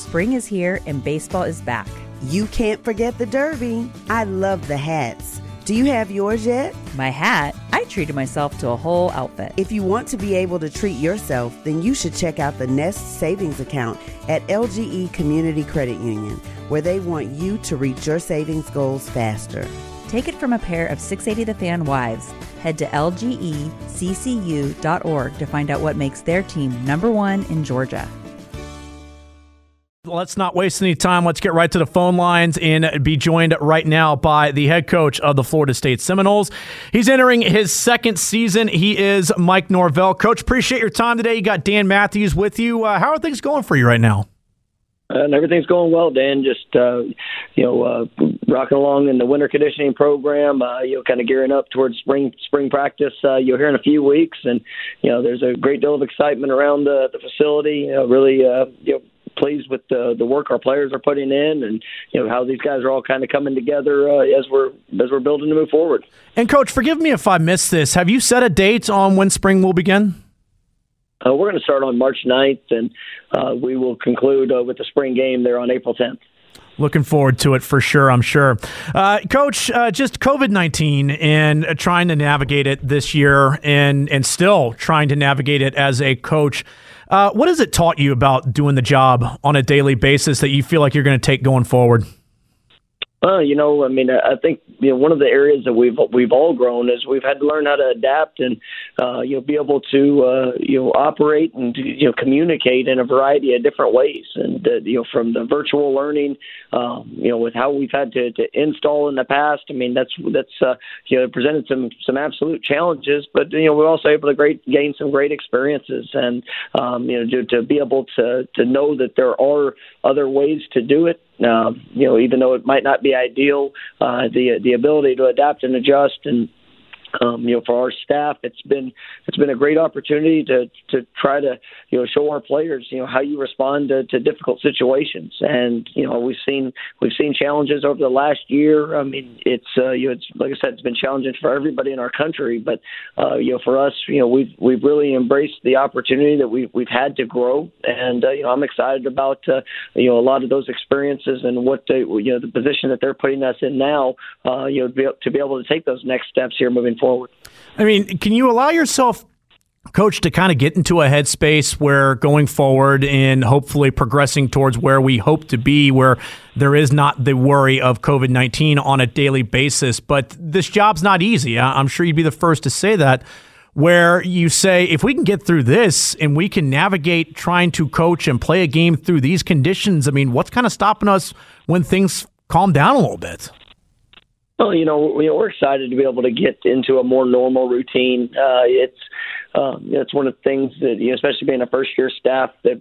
Spring is here and baseball is back. You can't forget the Derby. I love the hats. Do you have yours yet? My hat? I treated myself to a whole outfit. If you want to be able to treat yourself, then you should check out the Nest Savings Account at LGE Community Credit Union, where they want you to reach your savings goals faster. Take it from a pair of 680 The Fan wives. Head to lgeccu.org to find out what makes their team #1 in Georgia. Let's not waste any time. Let's get right to the phone lines and be joined right now by the head coach of the Florida State Seminoles. He's entering his second season. He is Mike Norvell. Coach, appreciate your time today. You got Dan Matthews with you. How are things going for you right now? And everything's going well, Dan. Just rocking along in the winter conditioning program. Kind of gearing up towards spring practice. Here in a few weeks, and there's a great deal of excitement around the facility. Really, pleased with the work our players are putting in, and how these guys are all kind of coming together as we're building to move forward. And Coach, forgive me if I missed this. Have you set a date on when spring will begin? We're going to start on March 9th, and we will conclude with the spring game there on April 10th. Looking forward to it for sure, I'm sure. Coach, just COVID-19 and trying to navigate it this year and still trying to navigate it as a coach. What has it taught you about doing the job on a daily basis that you feel like you're going to take going forward? I think one of the areas that we've all grown is we've had to learn how to adapt and be able to operate and communicate in a variety of different ways. And from the virtual learning, with how we've had to install in the past. I mean, that's presented some absolute challenges, but we're also able to gain some great experiences, and to be able to know that there are other ways to do it. Even though it might not be ideal, the ability to adapt and adjust, and for our staff, it's been a great opportunity to try to show our players how you respond to difficult situations. And we've seen challenges over the last year. I mean, it's like I said, it's been challenging for everybody in our country. But for us, we've really embraced the opportunity that we've had to grow. And I'm excited about a lot of those experiences and what the position that they're putting us in now. To be able to take those next steps here moving forward. I mean, can you allow yourself, Coach, to kind of get into a headspace where going forward and hopefully progressing towards where we hope to be, where there is not the worry of COVID-19 on a daily basis, but this job's not easy. I'm sure you'd be the first to say that, where you say, if we can get through this and we can navigate trying to coach and play a game through these conditions, I mean, what's kind of stopping us when things calm down a little bit? Well, we're excited to be able to get into a more normal routine. It's one of the things that, especially being a first-year staff, that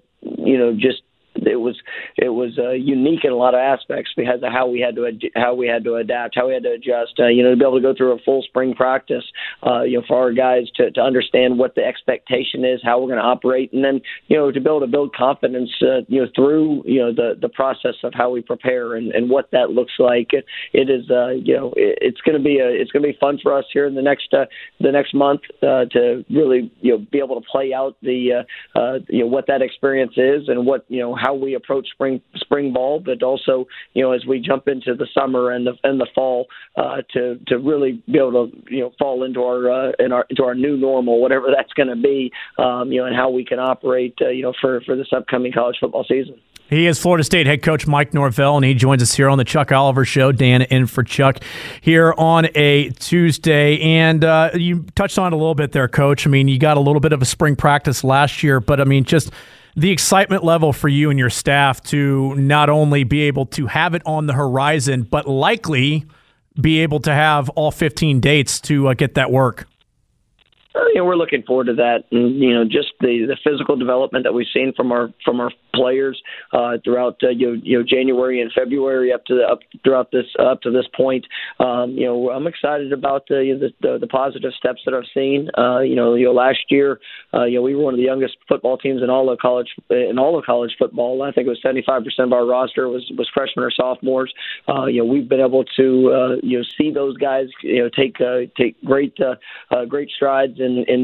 it was unique in a lot of aspects because of how we had to adapt, how we had to adjust. To be able to go through a full spring practice, for our guys to understand what the expectation is, how we're going to operate, and then to be able to build confidence, through the process of how we prepare and what that looks like. It is it's going to be fun for us here in the next month to really be able to play out the what that experience is and what how we approach spring ball, but also as we jump into the summer and the fall, to really be able to fall into our new normal, whatever that's going to be, and how we can operate for this upcoming college football season. He is Florida State head coach Mike Norvell, and he joins us here on the Chuck Oliver Show. Dan in for Chuck here on a Tuesday. And you touched on it a little bit there, Coach. I mean, you got a little bit of a spring practice last year, but I mean, just the excitement level for you and your staff to not only be able to have it on the horizon, but likely be able to have all 15 dates to get that work. We're looking forward to that, and just the physical development that we've seen from our players throughout January and February up to this point. I'm excited about the positive steps that I've seen. Last year, we were one of the youngest football teams in all of college football. I think it was 75% of our roster was freshmen or sophomores. We've been able to see those guys take great strides in their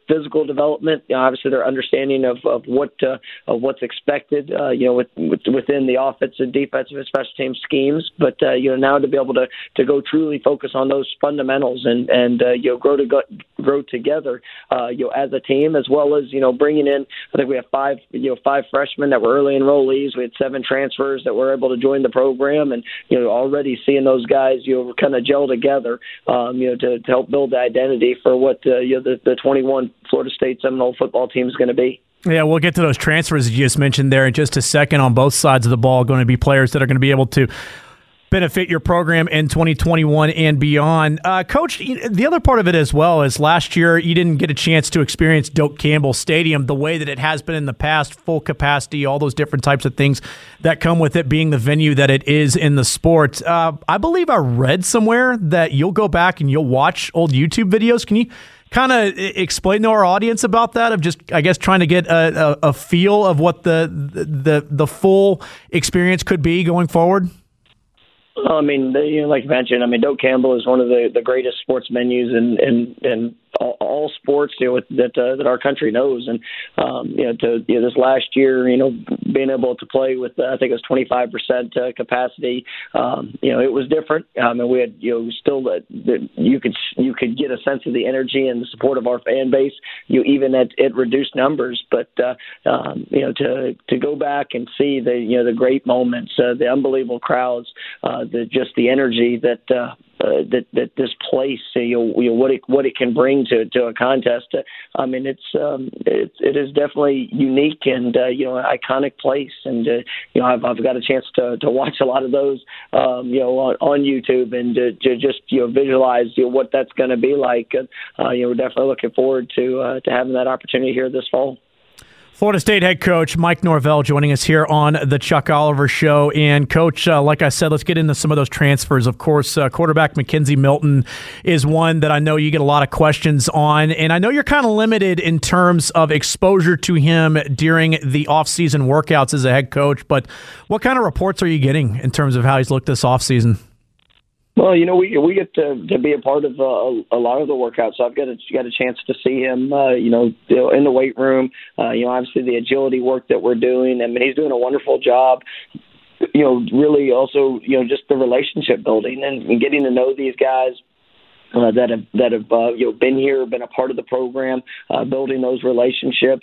physical development. Obviously, their understanding of what's expected. Within the offensive, defensive, and special team schemes. But now to be able to go truly focus on those fundamentals and grow together. As a team, as well as bringing in. I think we have five freshmen that were early enrollees. We had 7 transfers that were able to join the program, and already seeing those guys kind of gel together. To help build the identity for what the 21 Florida State Seminole football team is going to be. Yeah, we'll get to those transfers you just mentioned there in just a second. On both sides of the ball, going to be players that are going to be able to benefit your program in 2021 and beyond. Coach, the other part of it as well is last year you didn't get a chance to experience Doak Campbell Stadium the way that it has been in the past, full capacity, all those different types of things that come with it being the venue that it is in the sport. I believe I read somewhere that you'll go back and you'll watch old YouTube videos. Can you kind of explain to our audience about that, of just, I guess, trying to get a feel of what the full experience could be going forward? Like you mentioned, Doak Campbell is one of the greatest sports venues in all sports that our country knows, and this last year, being able to play with I think it was 25% capacity, it was different. And we had still you could get a sense of the energy and the support of our fan base, even at reduced numbers. But to go back and see the great moments, the unbelievable crowds, the energy that this place, what it can bring to a contest. It is definitely unique and an iconic place. And I've got a chance to watch a lot of those on YouTube and to just visualize what that's going to be like. We're definitely looking forward to having that opportunity here this fall. Florida State head coach Mike Norvell joining us here on the Chuck Oliver Show. And, Coach, like I said, let's get into some of those transfers. Of course, quarterback McKenzie Milton is one that I know you get a lot of questions on. And I know you're kind of limited in terms of exposure to him during the offseason workouts as a head coach. But what kind of reports are you getting in terms of how he's looked this offseason? Well, we get to be a part of a lot of the workouts. So I've got a chance to see him, in the weight room. Obviously the agility work that we're doing. He's doing a wonderful job. Really also, just the relationship building and getting to know these guys. That have been here, been a part of the program, building those relationships.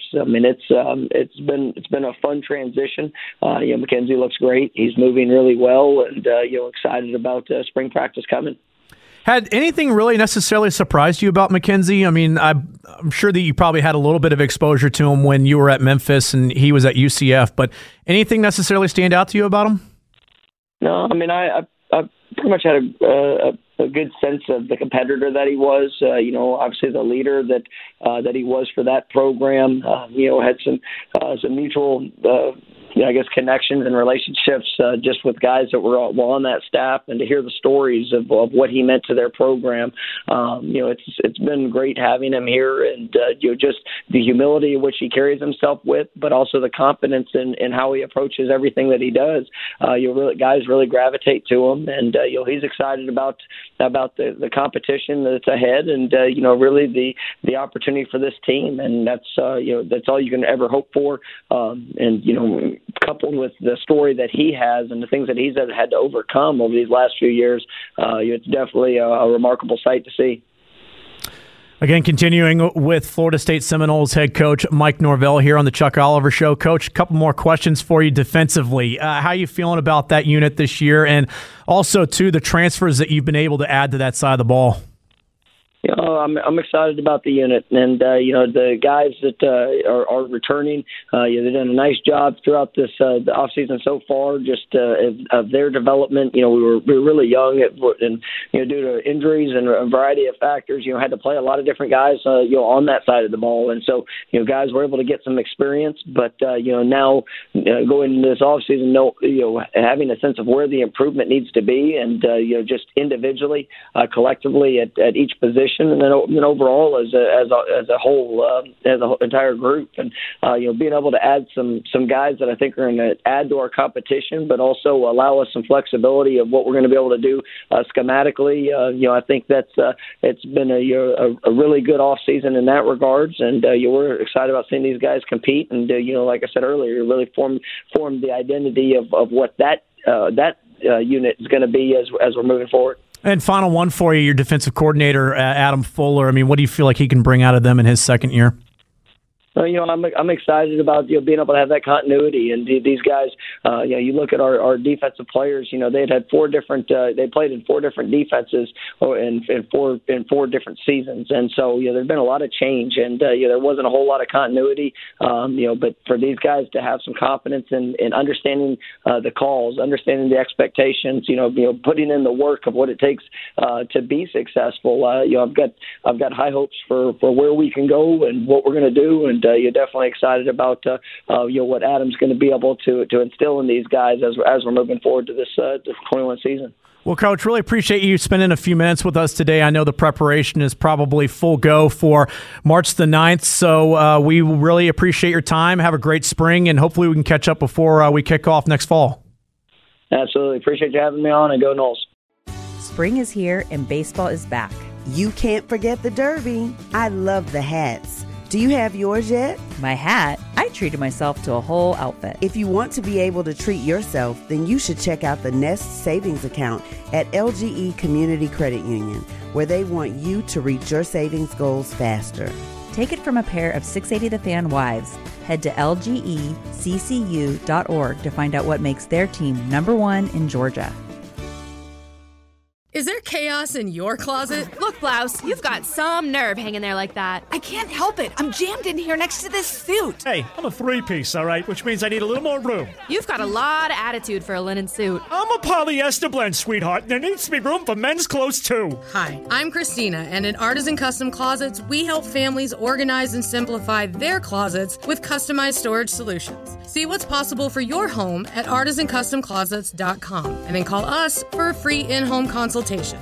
It's been a fun transition. McKenzie looks great. He's moving really well, and excited about spring practice coming. Had anything really necessarily surprised you about McKenzie? I'm sure that you probably had a little bit of exposure to him when you were at Memphis and he was at UCF, but anything necessarily stand out to you about him? No, I pretty much had a good sense of the competitor that he was. Obviously the leader that he was for that program. Had some mutual connections and relationships just with guys that were on that staff, and to hear the stories of what he meant to their program. It's been great having him here, and just the humility in which he carries himself with, but also the confidence in how he approaches everything that he does. Guys really gravitate to him, and he's excited about the competition that's ahead, and really the opportunity for this team, and that's all you can ever hope for. And coupled with the story that he has and the things that he's had to overcome over these last few years, it's definitely a remarkable sight to see. Again, continuing with Florida State Seminoles head coach Mike Norvell here on the Chuck Oliver Show. Coach, a couple more questions for you defensively. How are you feeling about that unit this year, and also, too, the transfers that you've been able to add to that side of the ball? I'm excited about the unit, and the guys that are returning. They've done a nice job throughout this the off season so far, just of their development. We were really young, and due to injuries and a variety of factors, had to play a lot of different guys on that side of the ball, and so guys were able to get some experience. But now going into this off season, having a sense of where the improvement needs to be, and just individually, collectively at each position. position, and then overall as a whole, as an entire group, and being able to add some guys that I think are going to add to our competition, but also allow us some flexibility of what we're going to be able to do schematically. I think that's it's been a really good off season in that regards, and we're excited about seeing these guys compete, and like I said earlier, really form the identity of what that unit is going to be as we're moving forward. And final one for you, your defensive coordinator, Adam Fuller. I mean, what do you feel like he can bring out of them in his second year? I'm excited about being able to have that continuity, and these guys. You look at our defensive players. They had four different. They played in four different defenses in four different seasons, and so there's been a lot of change, and there wasn't a whole lot of continuity. But for these guys to have some confidence in understanding the calls, understanding the expectations, putting in the work of what it takes to be successful. I've got high hopes for where we can go and what we're going to do, and you're definitely excited about what Adam's going to be able to instill in these guys as we're moving forward to this 21 season. Well, Coach, really appreciate you spending a few minutes with us today. I know the preparation is probably full go for March the 9th, so we really appreciate your time. Have a great spring, and hopefully we can catch up before we kick off next fall. Absolutely. Appreciate you having me on, and go Noles. Spring is here, and baseball is back. You can't forget the Derby. I love the hats. Do you have yours yet? My hat? I treated myself to a whole outfit. If you want to be able to treat yourself, then you should check out the Nest Savings Account at LGE Community Credit Union, where they want you to reach your savings goals faster. Take it from a pair of 680 The Fan wives. Head to lgeccu.org to find out what makes their team #1 in Georgia. Is there chaos in your closet? Look, Blouse, you've got some nerve hanging there like that. I can't help it. I'm jammed in here next to this suit. Hey, I'm a three-piece, all right, which means I need a little more room. You've got a lot of attitude for a linen suit. I'm a polyester blend, sweetheart, and there needs to be room for men's clothes, too. Hi, I'm Christina, and at Artisan Custom Closets, we help families organize and simplify their closets with customized storage solutions. See what's possible for your home at artisancustomclosets.com, and then call us for a free in-home consultation.